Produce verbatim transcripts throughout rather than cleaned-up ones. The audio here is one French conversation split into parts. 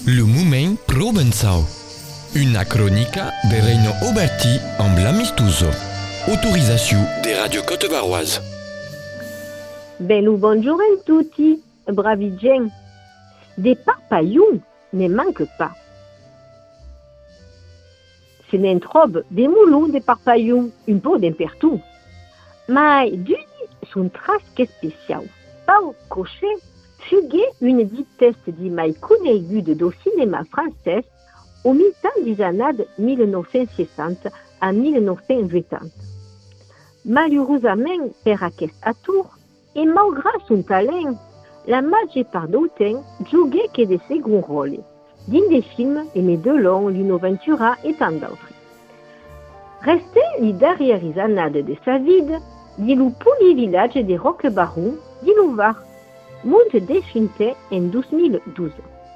Le Moment Provençal. Una cronica de Reino Oberti en Blamistuso. Autorisation des radios Côte-Varoise. Bello buongiorno a tutti, bravi gens. Des parpaillons ne manquent pas. Se ne trobe des moulons de parpaillons, un po' dappertutto. Ma d'uni son trasche special. Paul Cochet fugait une vitesse di mai coneguda do cinema francès au milieu des années mille neuf cent soixante à mille neuf cent vuitanta. Malheureusement, per aquest atur, et malgré son talent, la majeure part du temps jouait que de second rôle, dans des films Aimé Delon, Lino Ventura et tant d'autres. Resté les dernières années de sa vie, dans le petit village de Roquebaron, dans le Var, monde défunté en deux mille douze.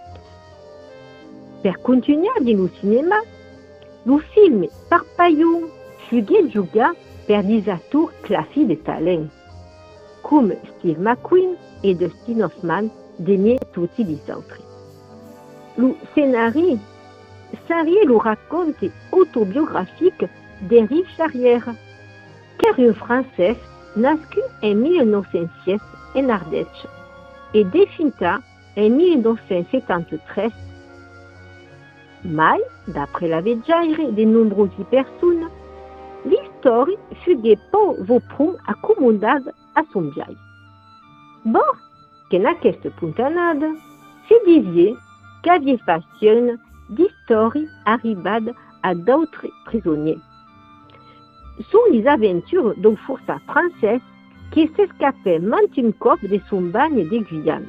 Per continuer dans le cinéma, le film Parpaillon fut joué per des acteurs classés de talent, comme Steve McQueen et Dustin Hoffman, d'aimer tous les autres. Le scénario serait le raconte autobiographique d'Éric Charrière, carrière française nascu en mille neuf cent seize en Ardèche et défunta en mille neuf cent soixante-treize. Mais, d'après la vegliaire de nombreuses personnes, l'histoire fut pas voprum accommodada a son viaggio. Bon, qu'en aquesta puntanada, se disait qu'avait fashion d'histoires arrivées à d'autres prisonniers. Sont les aventures d'un forçat français qui s'escapait maintenant cop de son bagne de Guyane.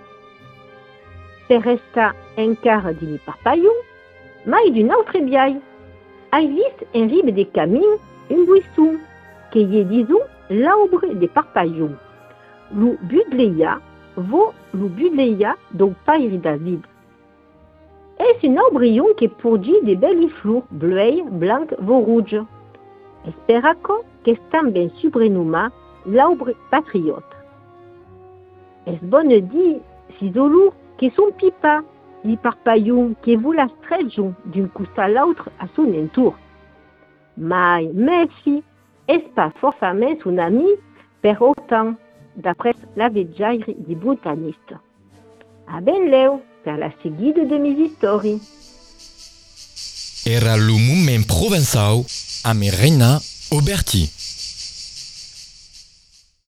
Per rester encara dins Parpaillon, mais d'une autre vieille, a vist en rive de camins un buisson qui est, disons, l'arbre de Parpaillon. Le Budleia vaut le Budleia d'un père David. C'est un arbrion qui produit de belles fleurs bleues, blanches, ou rouges. Esperaco que est também surnommé l'arbre patriote. Es bon dire, si dolor, que son pipa, les parpaillons qui vous la stretchent d'un costat à l'autre à son entour. Mais, merci, est pas forcément son ami, per autant, d'après la vegliaire du botaniste. A ben leu, per la seguida de mes histoires. Era le Moment Provençal a Reino Oberti.